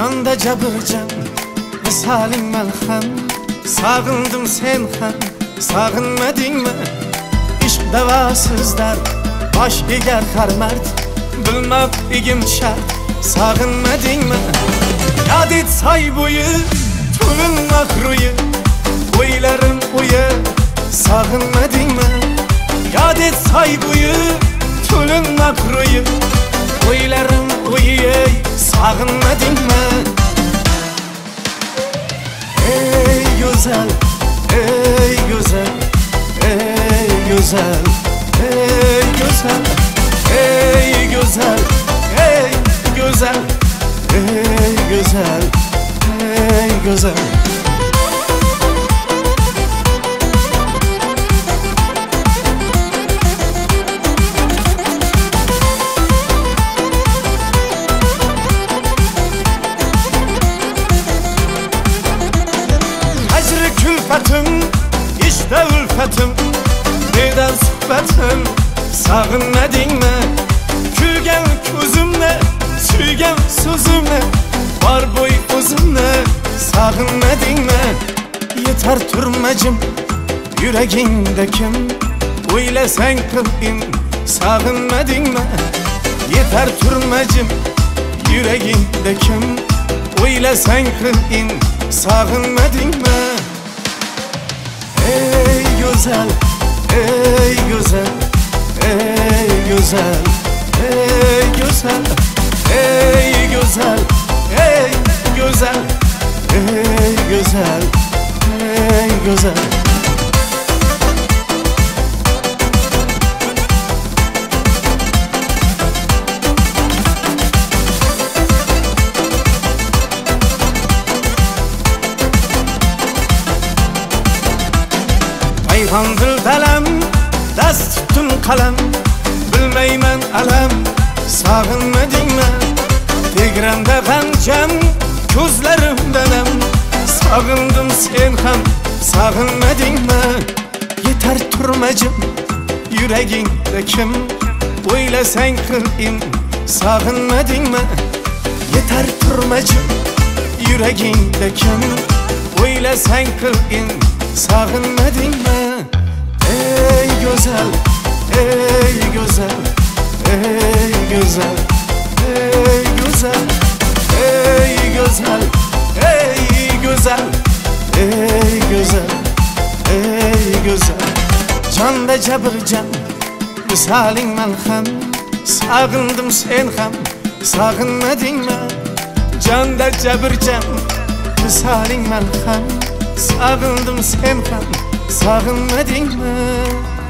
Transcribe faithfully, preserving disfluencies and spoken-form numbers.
Jonda jabirjan misaling malham, sog'indim sen ham sog'inmadingmi? Ishq davosizlar bosh egar har mard, bilmab egim shart sog'inmadingmi? Yod et soy bo'yi to'lin mahruyi, o'ylarim o'yi sog'inmadingmi? Yod et soy bo'yi to'lin mahruyi, o'ylarim o'yi sog'inmadingmi? Ey güzel, ey güzel, ey güzel, ey güzel, ey güzel, ey güzel, ey güzel, ey güzel. Külfetim, işte ülfetim, neden sıhbetim, sağınmadingmi? Külgen ko'zimni, suygan so'zimni, bor bo'y o'zimni sağınmadingmi? Yetar turmajim, yuragingda kim, o'ylasang qilgin, sağınmadingmi? Yetar turmajim, yuragingda kim, o'ylasang qilgin, sağınmadingmi? Ey güzel, ey güzel, ey güzel, ey güzel, ey güzel, ey güzel, ey güzel, ey güzel. Payhandır dalam, dast tutun kalem, bilmeymen alam, sağınmadingmi? Tegranda g'anjam, ko'zlarimda nam, sog'indim sen ham sog'inmadingmi? Yetar turmajim, yuragingda kim, o'ylasang qilgin, sog'inmadingmi? Yetar turmajim, yuragingda kim, o'ylasang qilgin, sağınmadingmi? Ey güzel, ey güzel, ey güzel, ey güzel, ey güzel, ey güzel, ey güzel, ey güzel. Jonda jabirjan misaling malham, sog'indim sen ham sog'inmadingmi? Jonda jabirjan misaling malham, sağındım sen ham sağınmadingmi?